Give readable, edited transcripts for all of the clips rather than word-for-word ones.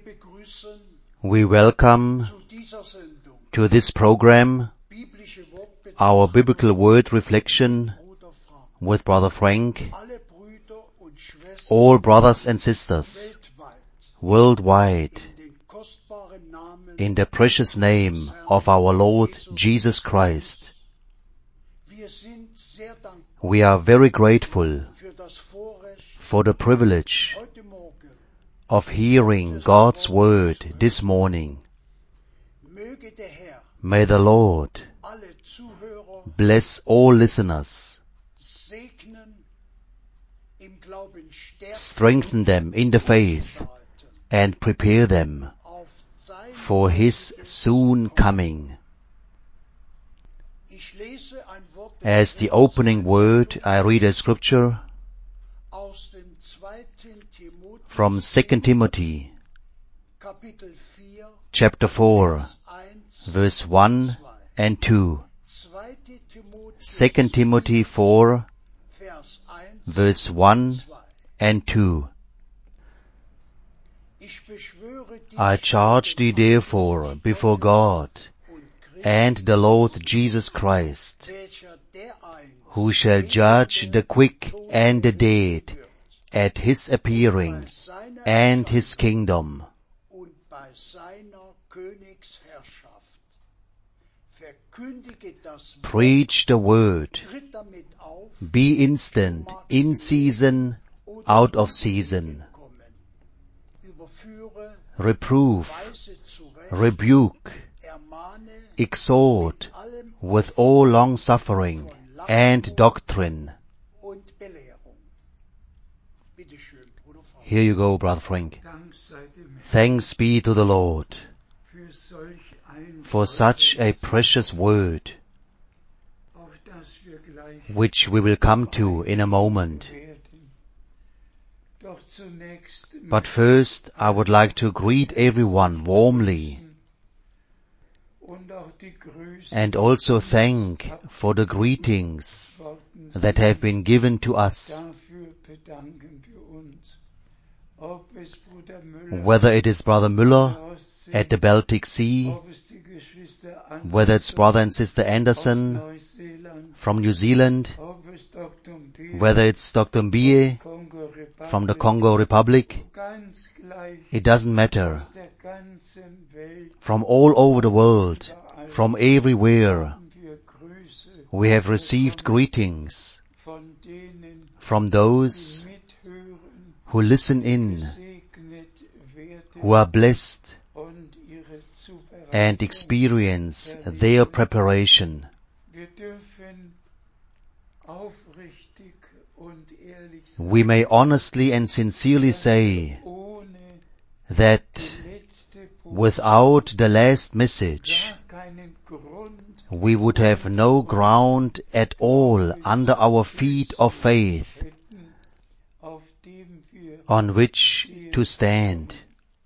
We welcome to this program our biblical word reflection with Brother Frank, all brothers and sisters worldwide, in the precious name of our Lord Jesus Christ. We are very grateful for the privilege of hearing God's word this morning. May the Lord bless all listeners, strengthen them in the faith, and prepare them for His soon coming. As the opening word, I read a scripture from 2 Timothy, chapter 4, verse 1 and 2. 2 Timothy 4, verse 1 and 2. I charge thee therefore before God and the Lord Jesus Christ, who shall judge the quick and the dead at His appearing and His kingdom. Preach the word. Be instant, in season, out of season. Reprove, rebuke, exhort with all long-suffering and doctrine. Here you go, Brother Frank. Thanks be to the Lord for such a precious word, which we will come to in a moment. But first, I would like to greet everyone warmly and also thank for the greetings that have been given to us. Whether it is Brother Müller at the Baltic Sea, whether it's Brother and Sister Anderson from New Zealand, whether it's Dr. Mbie from the Congo Republic, it doesn't matter. From all over the world, from everywhere, we have received greetings from those who listen in, who are blessed and experience their preparation. We may honestly and sincerely say that without the last message, we would have no ground at all under our feet of faith on which to stand.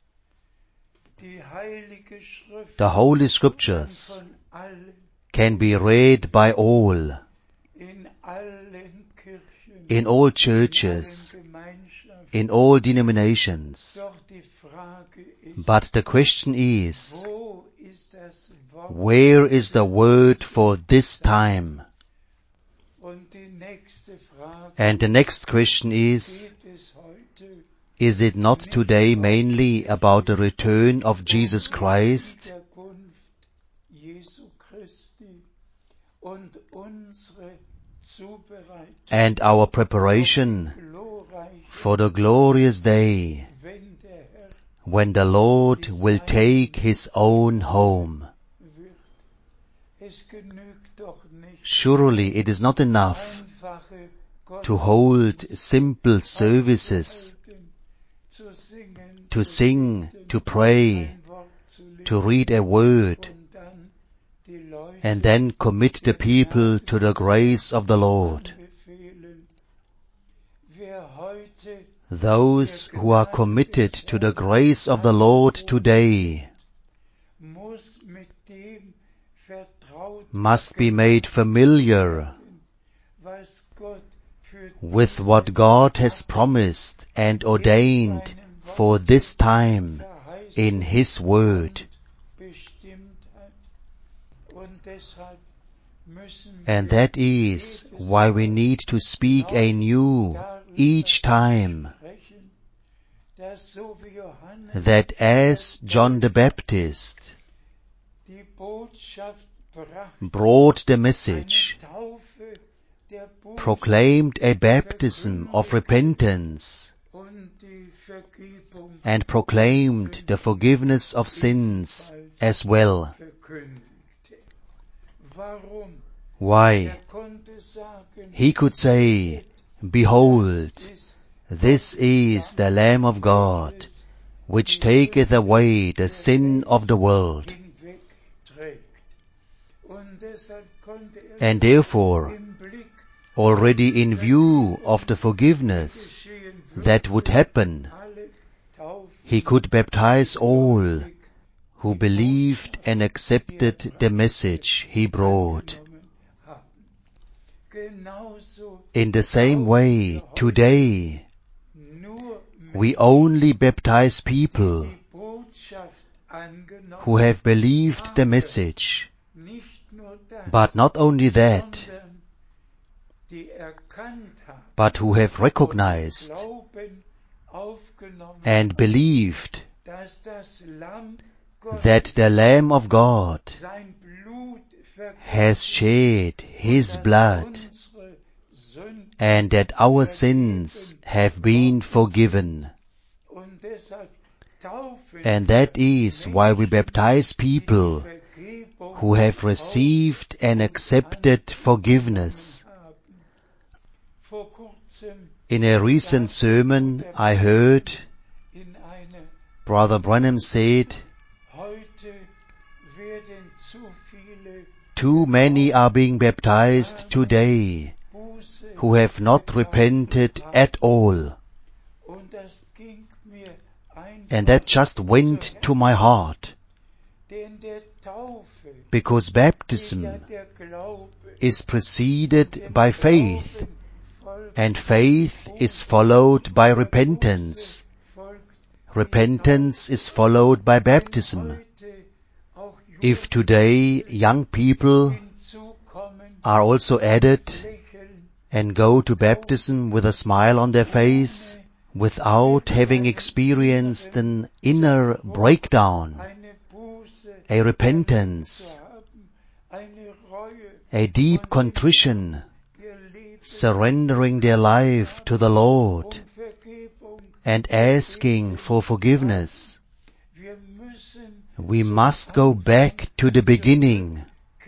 The Holy Scriptures can be read by all, in all churches, in all denominations. But the question is, where is the word for this time? And the next question is it not today mainly about the return of Jesus Christ and our preparation for the glorious day when the Lord will take His own home? Surely it is not enough to hold simple services, to sing, to pray, to read a word, and then commit the people to the grace of the Lord. Those who are committed to the grace of the Lord today must be made familiar with what God has promised and ordained for this time in His Word. And that is why we need to speak anew each time, that as John the Baptist brought the message, proclaimed a baptism of repentance, and proclaimed the forgiveness of sins as well. Why? He could say, "Behold, this is the Lamb of God, which taketh away the sin of the world." And therefore, already in view of the forgiveness that would happen, he could baptize all who believed and accepted the message he brought. In the same way, today, we only baptize people who have believed the message, but not only that, but who have recognized and believed that the Lamb of God has shed His blood and that our sins have been forgiven. And that is why we baptize people who have received and accepted forgiveness. In a recent sermon I heard Brother Branham said, "Too many are being baptized today who have not repented at all." And that just went to my heart, because baptism is preceded by faith, and faith is followed by repentance. Repentance is followed by baptism. If today young people are also added and go to baptism with a smile on their face, without having experienced an inner breakdown, a repentance, a deep contrition, surrendering their life to the Lord and asking for forgiveness, we must go back to the beginning.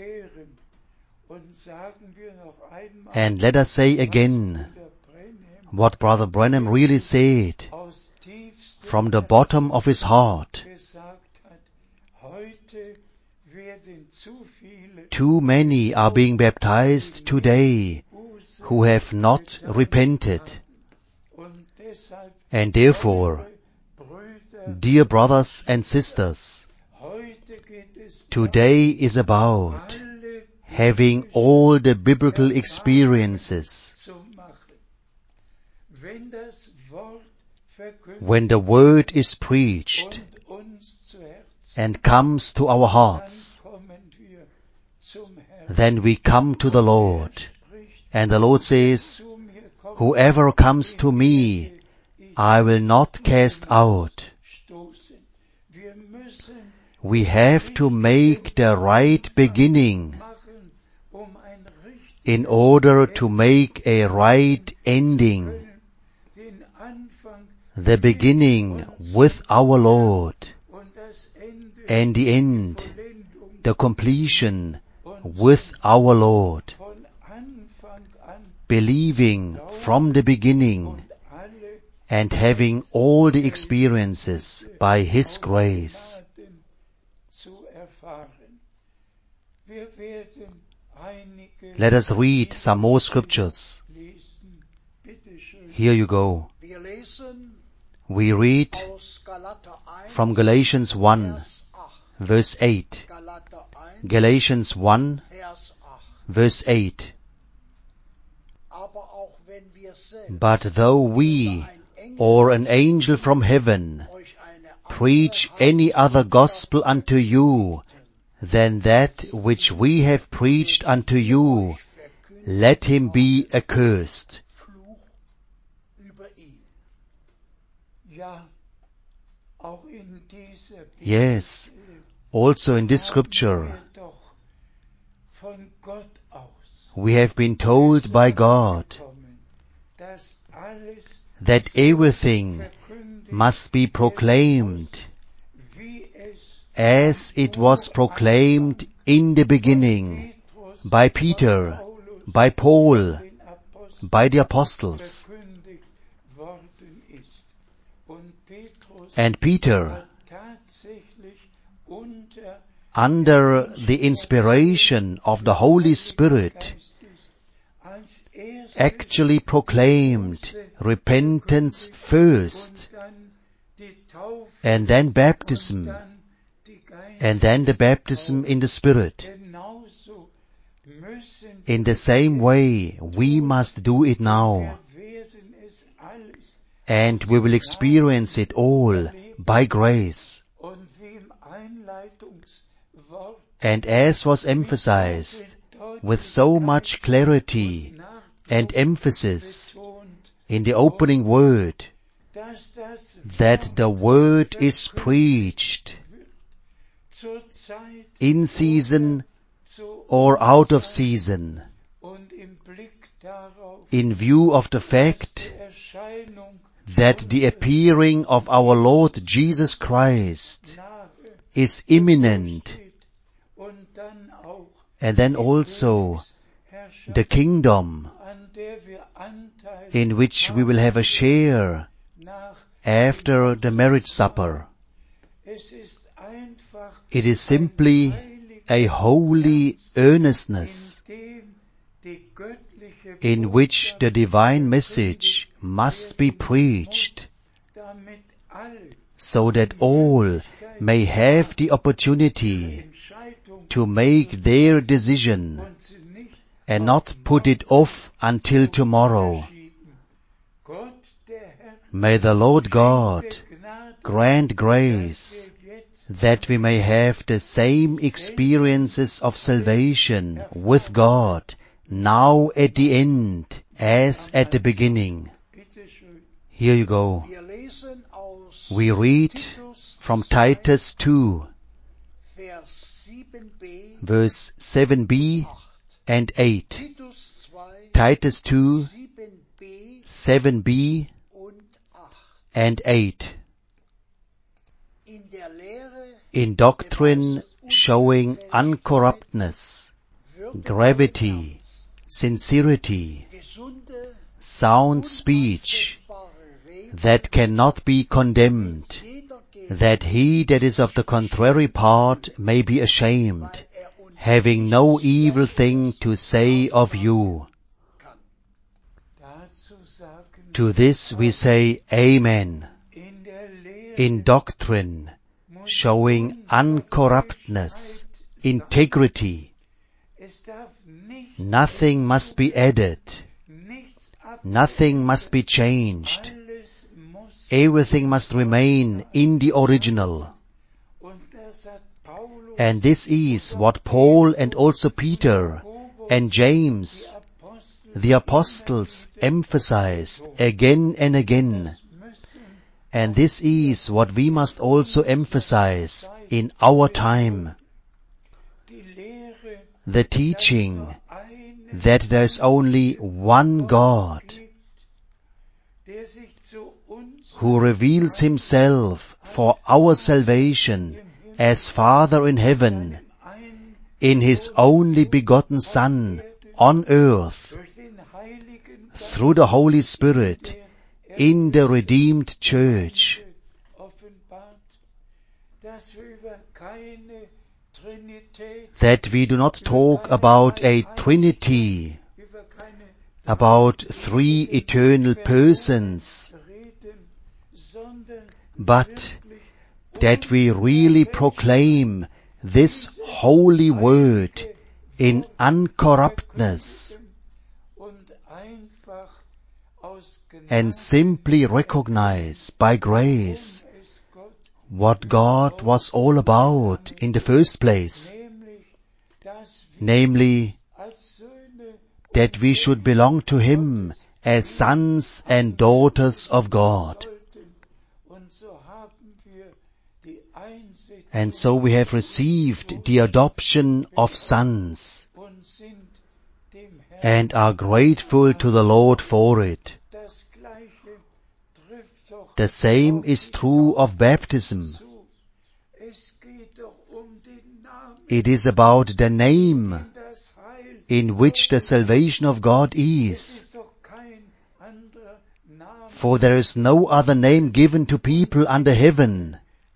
And let us say again what Brother Branham really said from the bottom of his heart. Too many are being baptized today who have not repented. And therefore, dear brothers and sisters, today is about having all the biblical experiences. When the word is preached and comes to our hearts, then we come to the Lord. And the Lord says, "Whoever comes to me, I will not cast out." We have to make the right beginning in order to make a right ending. The beginning with our Lord, and the end, the completion with our Lord. Believing from the beginning and having all the experiences by His grace. Let us read some more scriptures. Here you go. We read from Galatians 1, verse 8. Galatians 1, verse 8. "But though we, or an angel from heaven, preach any other gospel unto you than that which we have preached unto you, let him be accursed. Yes, also in this scripture, we have been told by God that everything must be proclaimed as it was proclaimed in the beginning by Peter, by Paul, by the apostles. And Peter, under the inspiration of the Holy Spirit, actually proclaimed repentance first, and then baptism, and then the baptism in the Spirit. In the same way, we must do it now. And we will experience it all by grace. And as was emphasized with so much clarity and emphasis in the opening word, that the word is preached in season or out of season, in view of the fact that the appearing of our Lord Jesus Christ is imminent, and then also the kingdom in which we will have a share after the marriage supper. It is simply a holy earnestness in which the divine message must be preached, so that all may have the opportunity to make their decision and not put it off until tomorrow. May the Lord God grant grace that we may have the same experiences of salvation with God now at the end as at the beginning. Here you go. We read from Titus 2, verse 7b and 8. Titus 2, 7b and 8. In doctrine showing uncorruptness, gravity, sincerity, sound speech, that cannot be condemned, that he that is of the contrary part may be ashamed, having no evil thing to say of you. To this we say Amen. In doctrine, showing uncorruptness, integrity, nothing must be added, nothing must be changed, everything must remain in the original. And this is what Paul and also Peter and James, the apostles, emphasized again and again. And this is what we must also emphasize in our time. The teaching that there is only one God who reveals himself for our salvation as Father in heaven, in his only begotten Son on earth, through the Holy Spirit, in the redeemed church. That we do not talk about a Trinity, about three eternal persons, but that we really proclaim this holy word in uncorruptness, and simply recognize by grace what God was all about in the first place, namely that we should belong to Him as sons and daughters of God. And so we have received the adoption of sons and are grateful to the Lord for it. The same is true of baptism. It is about the name in which the salvation of God is. For there is no other name given to people under heaven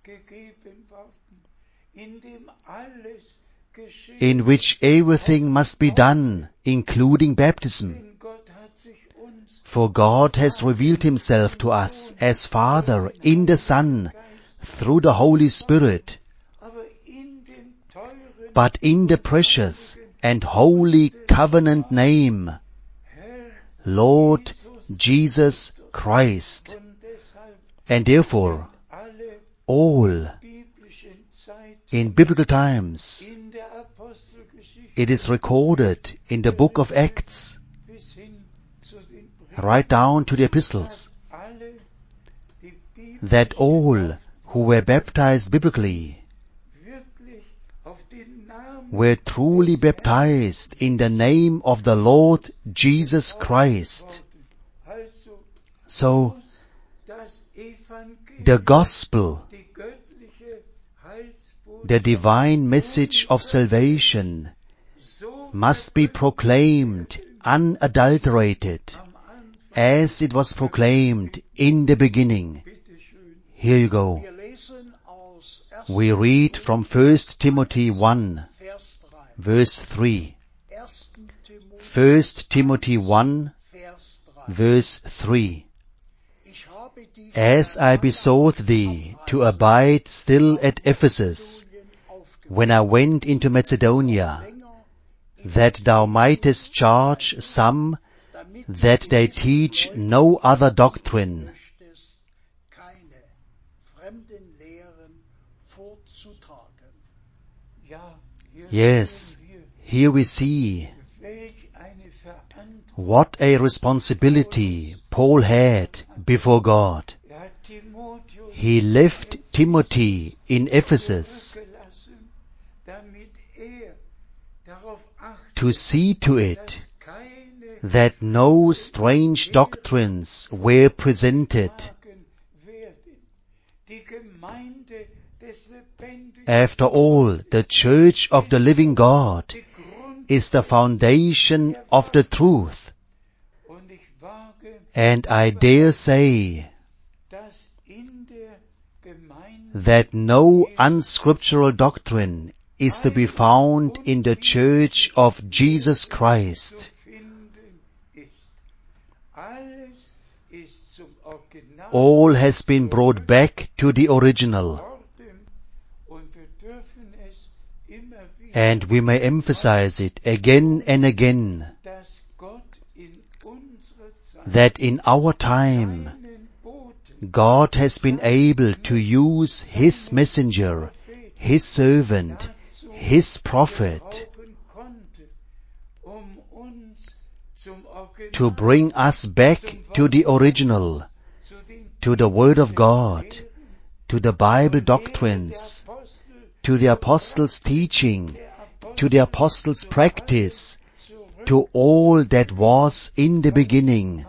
in which everything must be done, including baptism. For God has revealed Himself to us as Father in the Son through the Holy Spirit. But in the precious and holy covenant name, Lord Jesus Christ. And therefore, all in biblical times, it is recorded in the book of Acts, right down to the epistles, that all who were baptized biblically were truly baptized in the name of the Lord Jesus Christ. So, the gospel, the divine message of salvation, must be proclaimed unadulterated, as it was proclaimed in the beginning. Here you go. We read from 1 Timothy 1, verse 3. 1 Timothy 1, verse 3. As I besought thee to abide still at Ephesus, when I went into Macedonia, that thou mightest charge some that they teach no other doctrine. Yes, here we see what a responsibility Paul had before God. He left Timothy in Ephesus to see to it that no strange doctrines were presented. After all, the Church of the living God is the foundation of the truth. And I dare say that no unscriptural doctrine is to be found in the Church of Jesus Christ. All has been brought back to the original. And we may emphasize it again and again, that in our time, God has been able to use His messenger, His servant, His prophet, to bring us back to the original, to the Word of God, to the Bible doctrines, to the Apostles' teaching, to the Apostles' practice, to all that was in the beginning.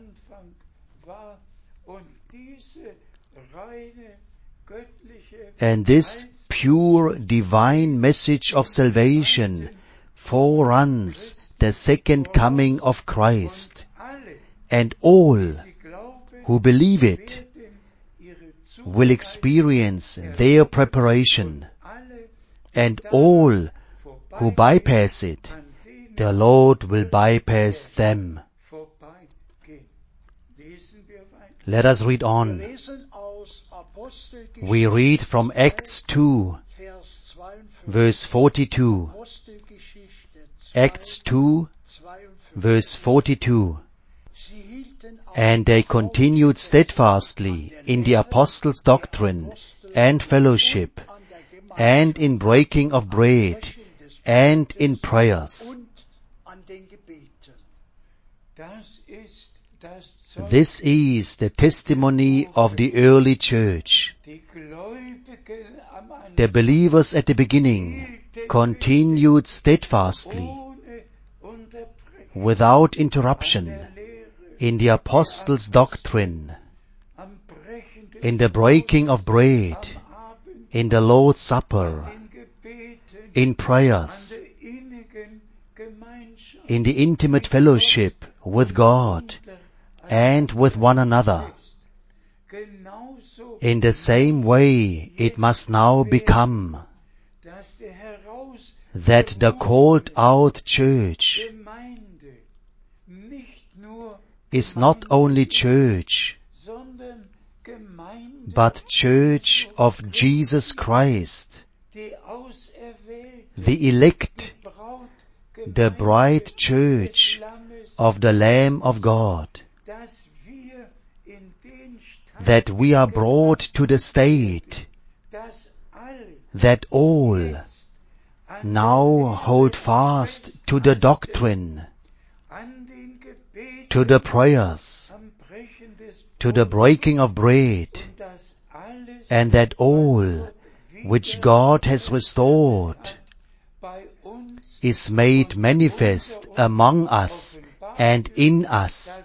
And this pure divine message of salvation foreruns the second coming of Christ. And all who believe it will experience their preparation. And all who bypass it, the Lord will bypass them. Let us read on. We read from Acts 2, verse 42. Acts 2, verse 42. And they continued steadfastly in the apostles' doctrine and fellowship, and in breaking of bread, and in prayers. This is the testimony of the early church. The believers at the beginning continued steadfastly, without interruption, in the apostles' doctrine, in the breaking of bread, in the Lord's Supper, in prayers, in the intimate fellowship with God and with one another. In the same way it must now become that the called out church is not only church, but church of Jesus Christ, the elect, the bride church of the Lamb of God, that we are brought to the state that all now hold fast to the doctrine, to the prayers, to the breaking of bread, and that all which God has restored is made manifest among us and in us,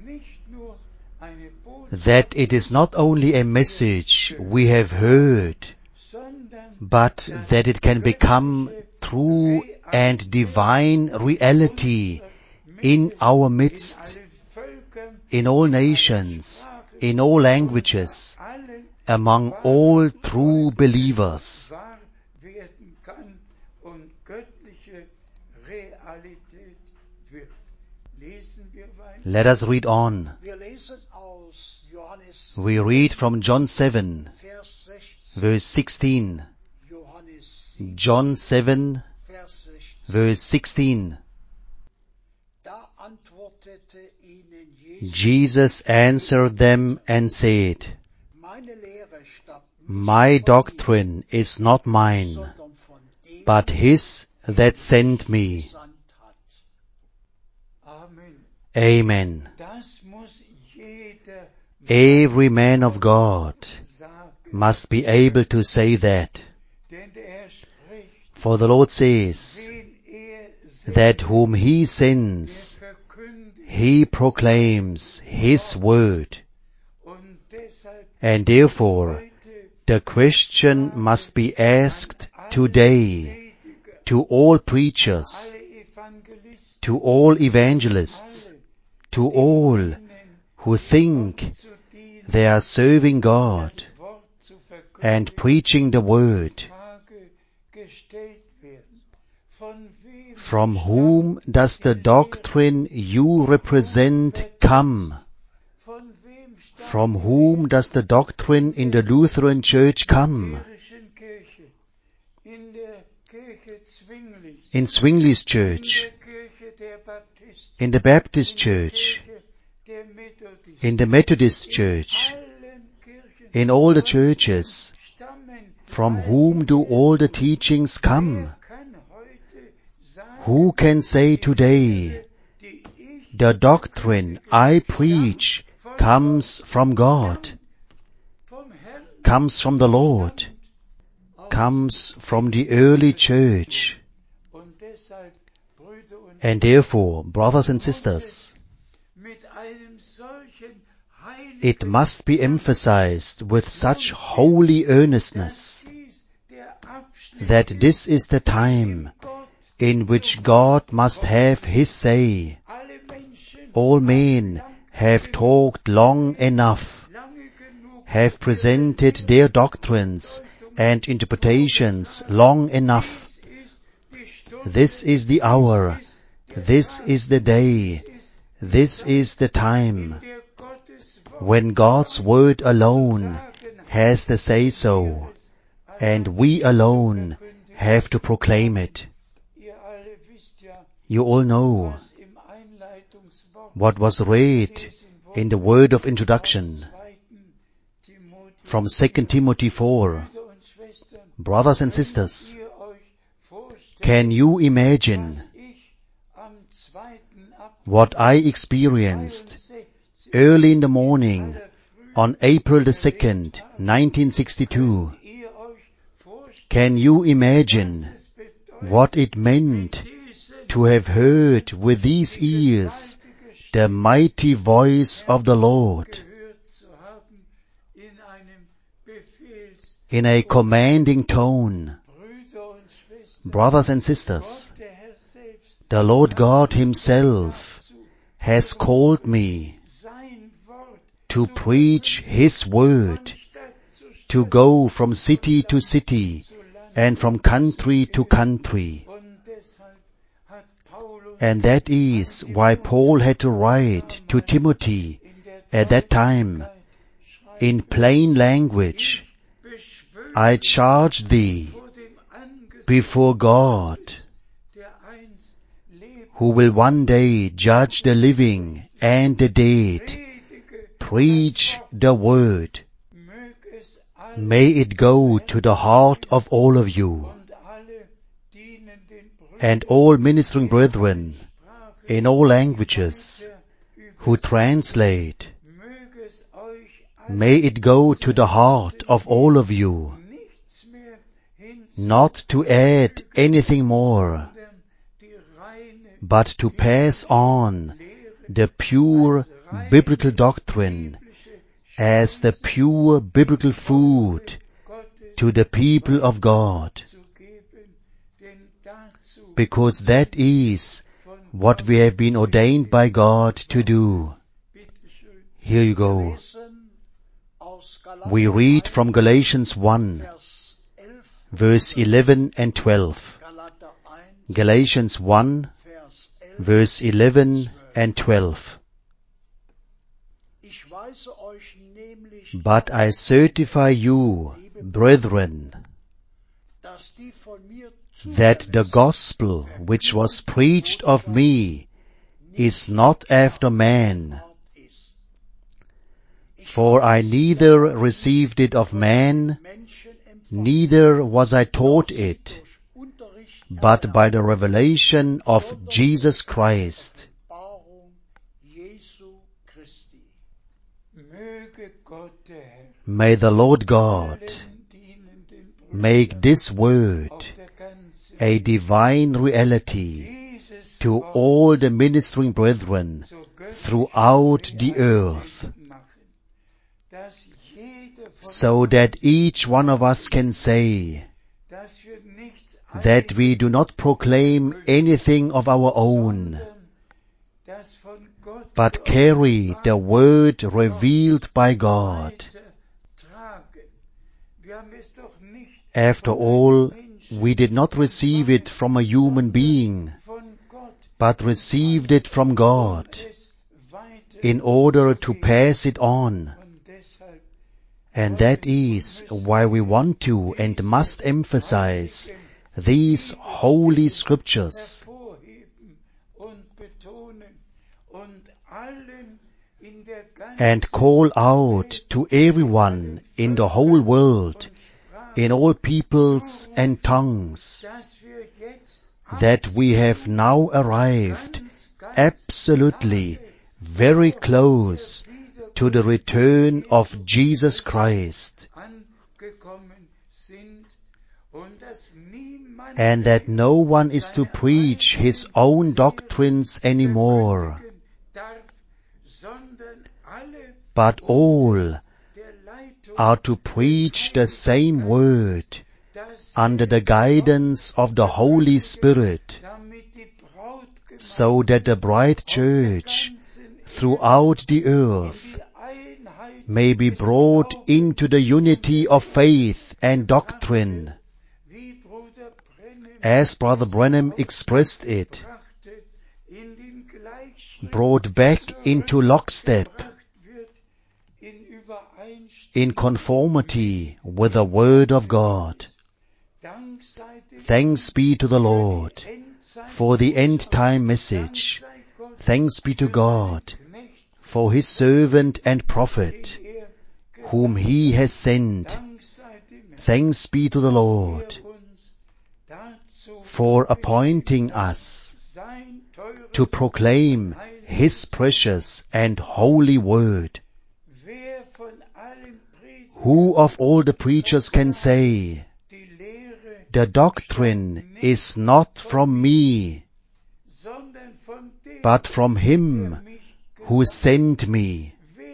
that it is not only a message we have heard, but that it can become true and divine reality in our midst, in all nations, in all languages, among all true believers. Let us read on. We read from John 7, verse 16. John 7, verse 16. Jesus answered them and said, My doctrine is not mine, but his that sent me. Amen. Every man of God must be able to say that. For the Lord says that whom he sends, he proclaims his word. And therefore, the question must be asked today to all preachers, to all evangelists, to all who think they are serving God and preaching the word. From whom does the doctrine you represent come? From whom does the doctrine in the Lutheran Church come? In Zwingli's church, in the Baptist church, in the Methodist church, in all the churches. From whom do all the teachings come? Who can say today, the doctrine I preach comes from God, comes from the Lord, comes from the early church? And therefore, brothers and sisters, it must be emphasized with such holy earnestness that this is the time in which God must have his say. All men have talked long enough, have presented their doctrines and interpretations long enough. This is the hour, this is the day, this is the time when God's word alone has the say-so, and we alone have to proclaim it. You all know what was read in the word of introduction from 2 Timothy 4. Brothers and sisters, can you imagine what I experienced early in the morning on April the 2nd, 1962? Can you imagine what it meant to have heard with these ears the mighty voice of the Lord in a commanding tone? Brothers and sisters, the Lord God Himself has called me to preach His word, to go from city to city and from country to country. And that is why Paul had to write to Timothy at that time in plain language, I charge thee before God, who will one day judge the living and the dead, preach the word. May it go to the heart of all of you, and all ministering brethren in all languages who translate. May it go to the heart of all of you, not to add anything more, but to pass on the pure biblical doctrine as the pure biblical food to the people of God, because that is what we have been ordained by God to do. Here you go. We read from Galatians 1, verse 11 and 12. Galatians 1, verse 11 and 12. But I certify you, brethren, that the gospel which was preached of me is not after man. For I neither received it of man, neither was I taught it, but by the revelation of Jesus Christ. May the Lord God make this word a divine reality to all the ministering brethren throughout the earth, so that each one of us can say that we do not proclaim anything of our own, but carry the word revealed by God. After all, we did not receive it from a human being, but received it from God in order to pass it on. And that is why we want to and must emphasize these holy scriptures. And call out to everyone in the whole world, in all peoples and tongues, that we have now arrived absolutely very close to the return of Jesus Christ, and that no one is to preach his own doctrines anymore, but all are to preach the same word under the guidance of the Holy Spirit, so that the bride church throughout the earth may be brought into the unity of faith and doctrine, as Brother Branham expressed it, brought back into lockstep, in conformity with the Word of God. Thanks be to the Lord for the end-time message. Thanks be to God for His servant and prophet, whom he has sent. Thanks be to the Lord for appointing us to proclaim his precious and holy word. Who of all the preachers can say, the doctrine is not from me, but from him who sent me?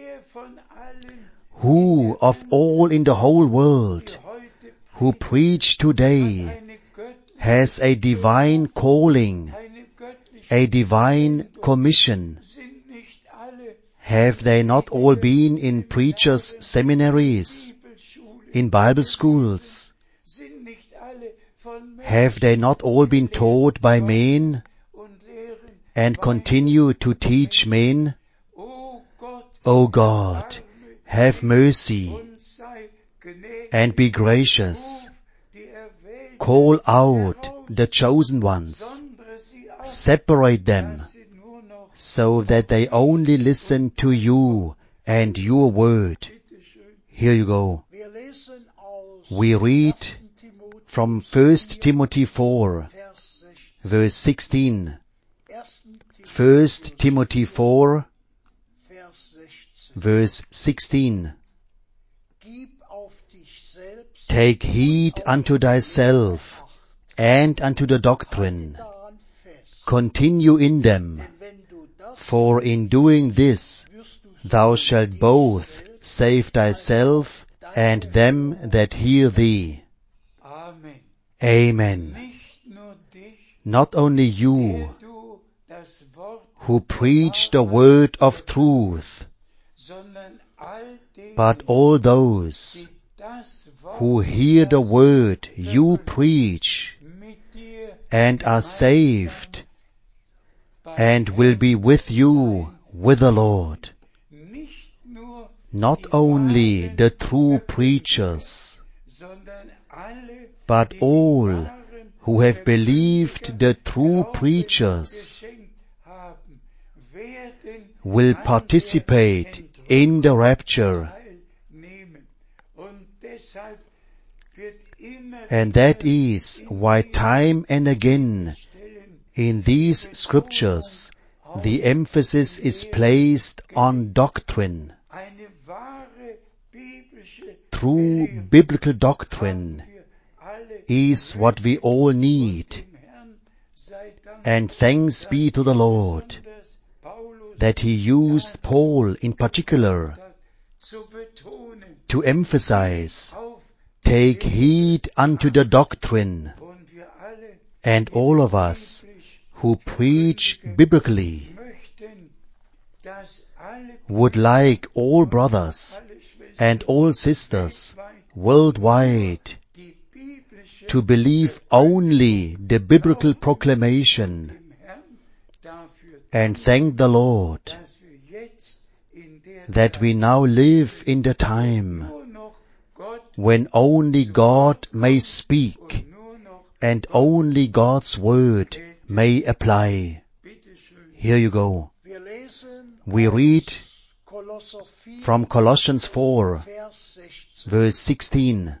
Who of all in the whole world who preach today has a divine calling, a divine commission? Have they not all been in preachers' seminaries, in Bible schools? Have they not all been taught by men and continue to teach men? O God, have mercy and be gracious. Call out the chosen ones. Separate them so that they only listen to you and your word. Here you go. We read from 1 Timothy 4, verse 16. 1 Timothy 4, verse 16. Take heed unto thyself and unto the doctrine. Continue in them, for in doing this thou shalt both save thyself and them that hear thee. Amen. Not only you who preach the word of truth, but all those who hear the word you preach and are saved and will be with you with the Lord. Not only the true preachers, but all who have believed the true preachers will participate in the rapture. And that is why time and again in these scriptures the emphasis is placed on doctrine. True biblical doctrine is what we all need. And thanks be to the Lord that He used Paul in particular to emphasize, take heed unto the doctrine. And all of us who preach biblically would like all brothers and all sisters worldwide to believe only the biblical proclamation and thank the Lord that we now live in the time when only God may speak and only God's word may apply. Here you go. We read from Colossians 4, verse 16.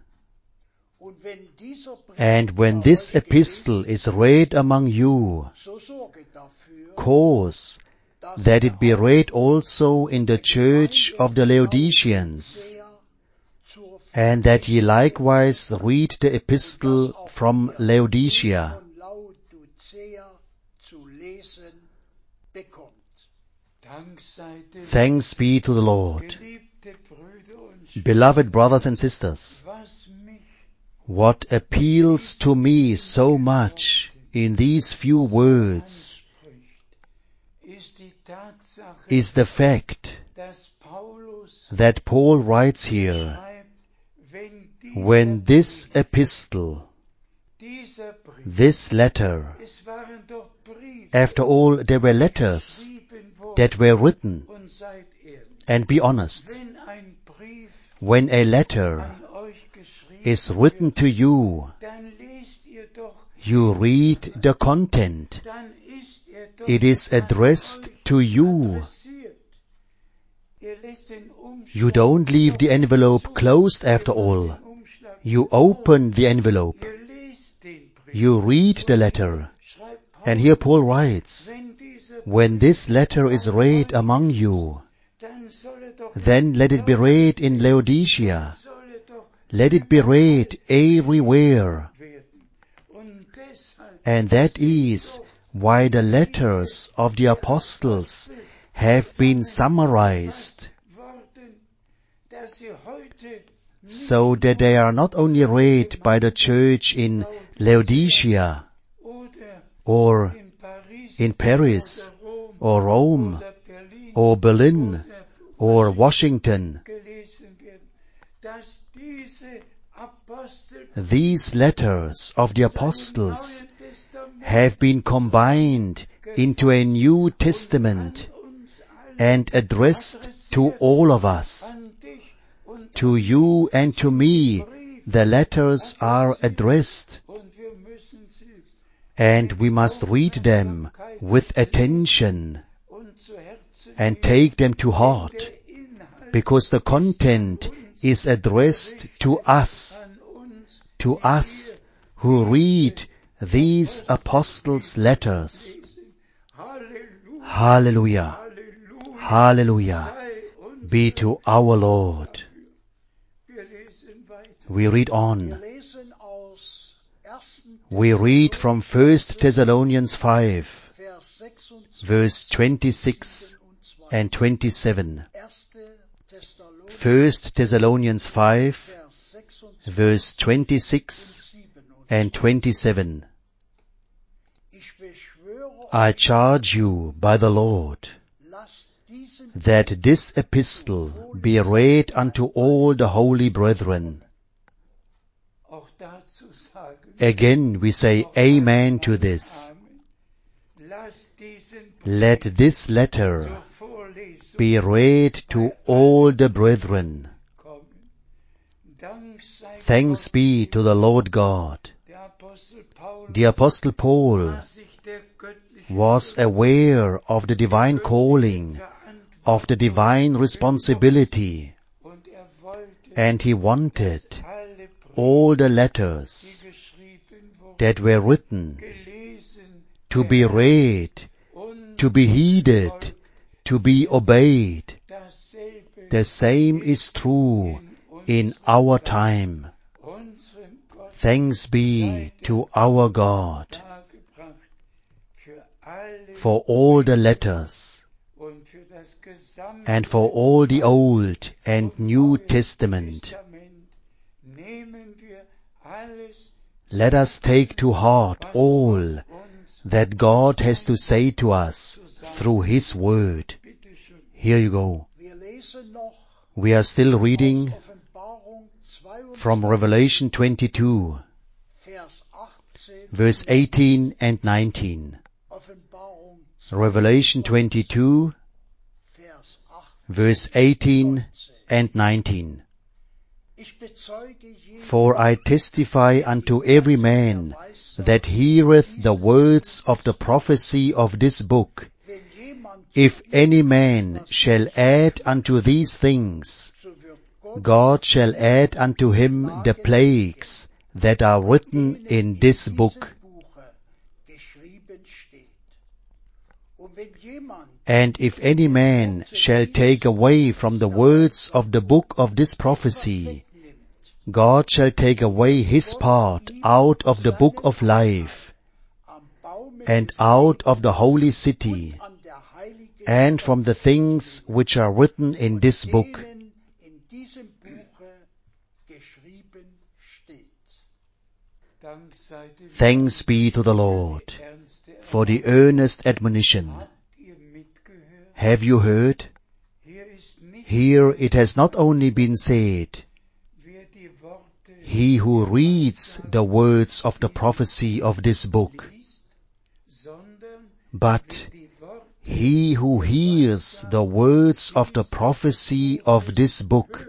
And when this epistle is read among you, cause that it be read also in the church of the Laodiceans, and that ye likewise read the epistle from Laodicea. Thanks be to the Lord. Beloved brothers and sisters, what appeals to me so much in these few words is the fact that Paul writes here, when this epistle, this letter, after all there were letters that were written, and be honest, when a letter is written to you, you read the content. It is addressed to you. You don't leave the envelope closed after all. You open the envelope. You read the letter. And here Paul writes, when this letter is read among you, then let it be read in Laodicea. Let it be read everywhere. And that is why the letters of the apostles have been summarized, so that they are not only read by the church in Laodicea, or in Paris, or Rome, or Berlin, or Washington. These letters of the apostles have been combined into a New Testament and addressed to all of us. To you and to me, the letters are addressed, and we must read them with attention and take them to heart, because the content is addressed to us who read these apostles' letters. Hallelujah! Hallelujah! Be to our Lord. We read on. We read from 1 Thessalonians 5, verse 26 and 27. 1 Thessalonians 5, verse 26 and 27. I charge you by the Lord, that this epistle be read unto all the holy brethren. Again we say amen to this. Let this letter be read to all the brethren. Thanks be to the Lord God. The Apostle Paul was aware of the divine calling, of the divine responsibility, and he wanted all the letters that were written to be read, to be heeded, to be obeyed. The same is true in our time. Thanks be to our God for all the letters and for all the Old and New Testament. Let us take to heart all that God has to say to us through His Word. Here you go. We are still reading from Revelation 22, verse 18 and 19. Revelation 22, verse 18 and 19. For I testify unto every man that heareth the words of the prophecy of this book, if any man shall add unto these things, God shall add unto him the plagues that are written in this book. And if any man shall take away from the words of the book of this prophecy, God shall take away his part out of the book of life, and out of the holy city, and from the things which are written in this book. Thanks be to the Lord for the earnest admonition. Have you heard? Here it has not only been said, he who reads the words of the prophecy of this book, but he who hears the words of the prophecy of this book.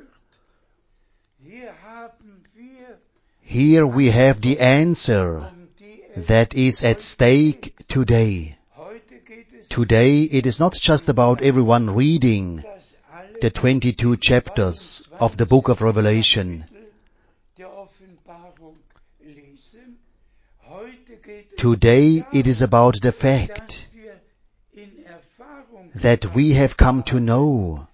Here we have the answer that is at stake today. Today it is not just about everyone reading the 22 chapters of the book of Revelation. Today it is about the fact that we have come to know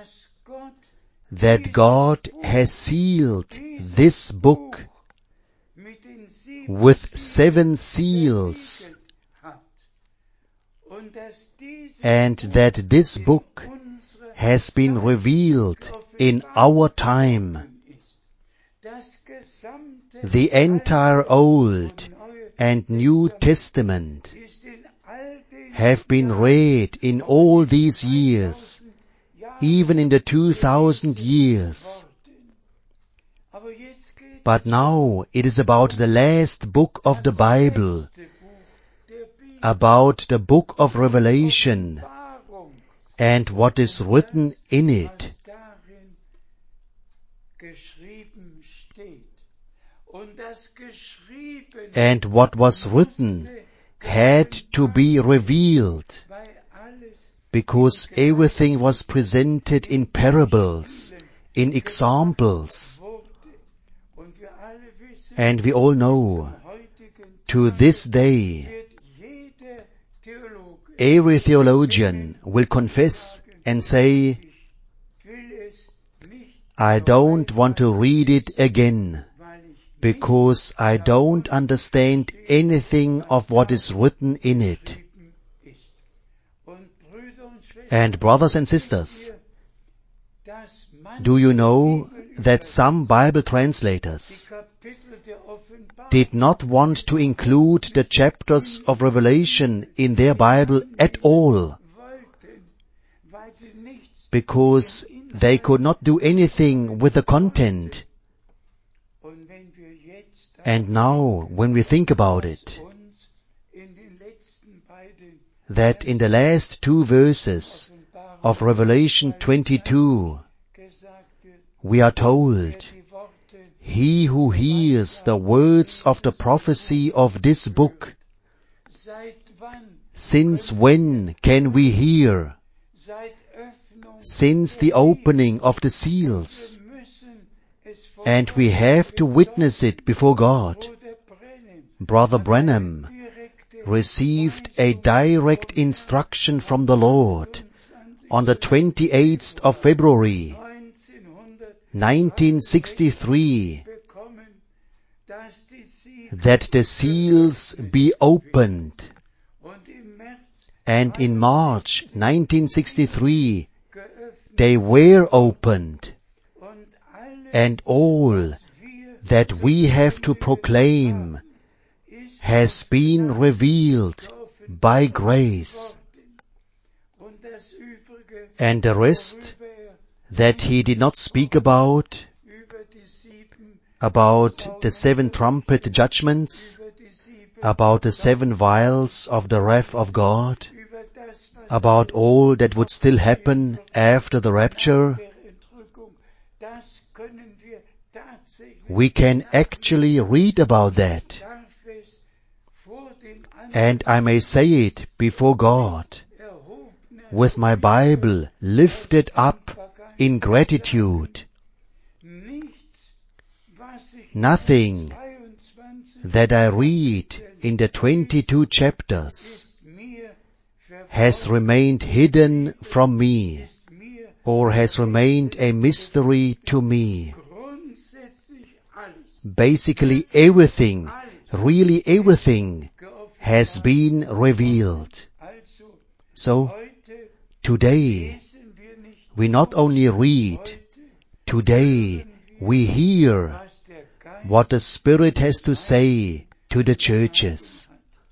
that God has sealed this book with 7 seals, and that this book has been revealed in our time. The entire Old and New Testament have been read in all these years, even in the 2000 years. But now it is about the last book of the Bible, about the book of Revelation, and what is written in it. And what was written had to be revealed, because everything was presented in parables, in examples. And we all know, to this day, every theologian will confess and say, I don't want to read it again, because I don't understand anything of what is written in it. And brothers and sisters, do you know that some Bible translators did not want to include the chapters of Revelation in their Bible at all, because they could not do anything with the content? And now, when we think about it, that in the last 2 verses of Revelation 22, we are told, he who hears the words of the prophecy of this book, since when can we hear? Since the opening of the seals. And we have to witness it before God. Brother Branham received a direct instruction from the Lord on the 28th of February, 1963, that the seals be opened. And in March 1963, they were opened. And all that we have to proclaim has been revealed by grace. And the rest that he did not speak about the 7 trumpet judgments, about the 7 vials of the wrath of God, about all that would still happen after the rapture, we can actually read about that. And I may say it before God, with my Bible lifted up in gratitude. Nothing that I read in the 22 chapters has remained hidden from me, or has remained a mystery to me. Basically everything, really everything, has been revealed. So, today, we not only read, today we hear what the Spirit has to say to the churches.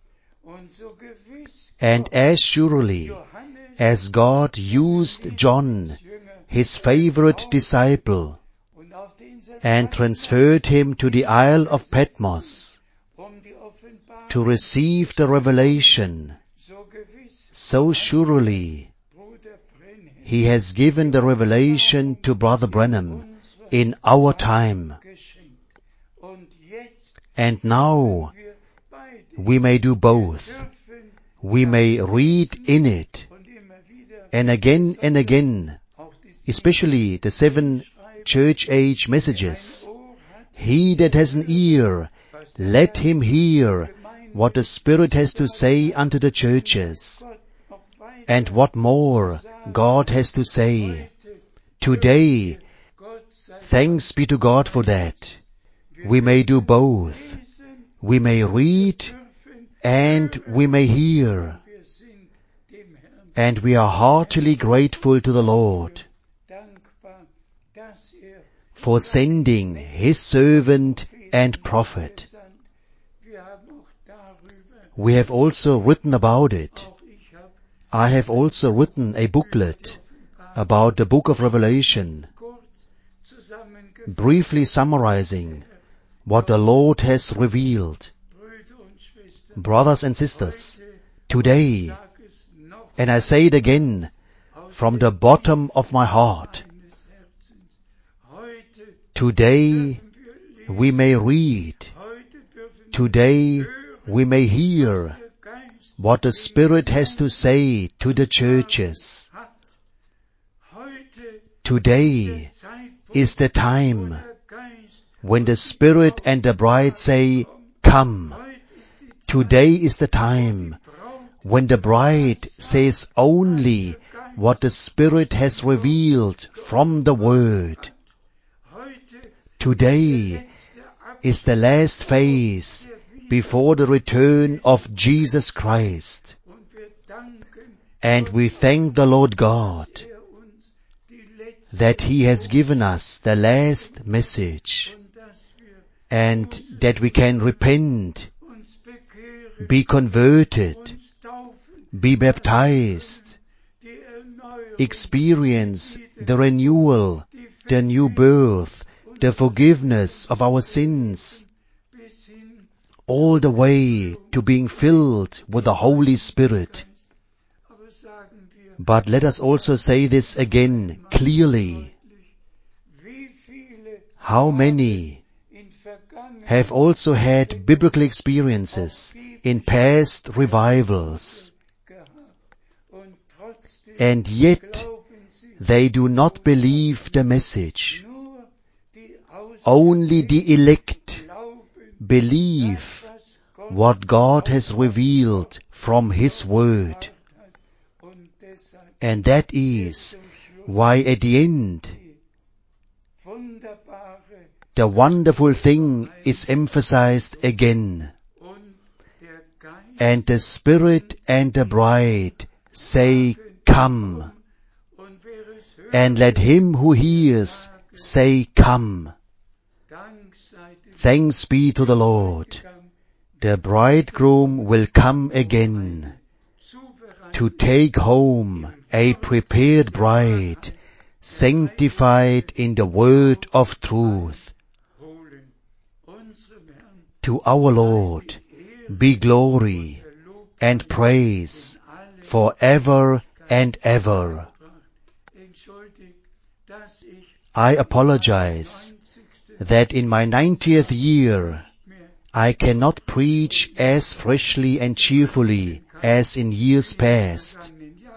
And as surely as God used John, his favorite disciple, and transferred him to the Isle of Patmos to receive the revelation, so surely he has given the revelation to Brother Branham in our time. And now we may do both. We may read in it, and again especially the 7 church age messages. He that has an ear, let him hear what the Spirit has to say unto the churches, and what more God has to say. Today, thanks be to God for that. We may do both. We may read and we may hear. And we are heartily grateful to the Lord for sending His servant and prophet. We have also written about it. I have also written a booklet about the book of Revelation, briefly summarizing what the Lord has revealed. Brothers and sisters, today, and I say it again from the bottom of my heart, today we may read, today we may hear what the Spirit has to say to the churches. Today is the time when the Spirit and the bride say, "Come." Today is the time when the bride says only what the Spirit has revealed from the Word. Today is the last phase before the return of Jesus Christ. And we thank the Lord God that He has given us the last message, and that we can repent, be converted, be baptized, experience the renewal, the new birth, the forgiveness of our sins, all the way to being filled with the Holy Spirit. But let us also say this again clearly. How many have also had biblical experiences in past revivals, and yet they do not believe the message? Only the elect believe what God has revealed from His Word. And that is why at the end, the wonderful thing is emphasized again. And the Spirit and the bride say, "Come." And let him who hears say, "Come." Thanks be to the Lord. The bridegroom will come again to take home a prepared bride, sanctified in the word of truth. To our Lord be glory and praise forever and ever. I apologize that in my 90th year I cannot preach as freshly and cheerfully as in years past.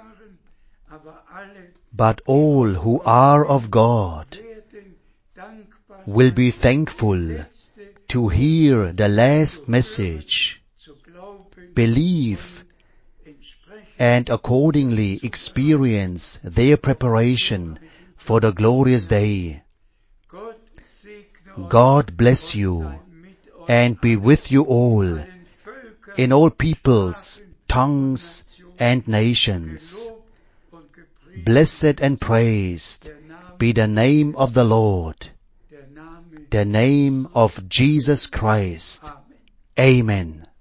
But all who are of God will be thankful to hear the last message, believe, and accordingly experience their preparation for the glorious day. God bless you and be with you all, in all peoples, tongues, and nations. Blessed and praised be the name of the Lord, the name of Jesus Christ. Amen.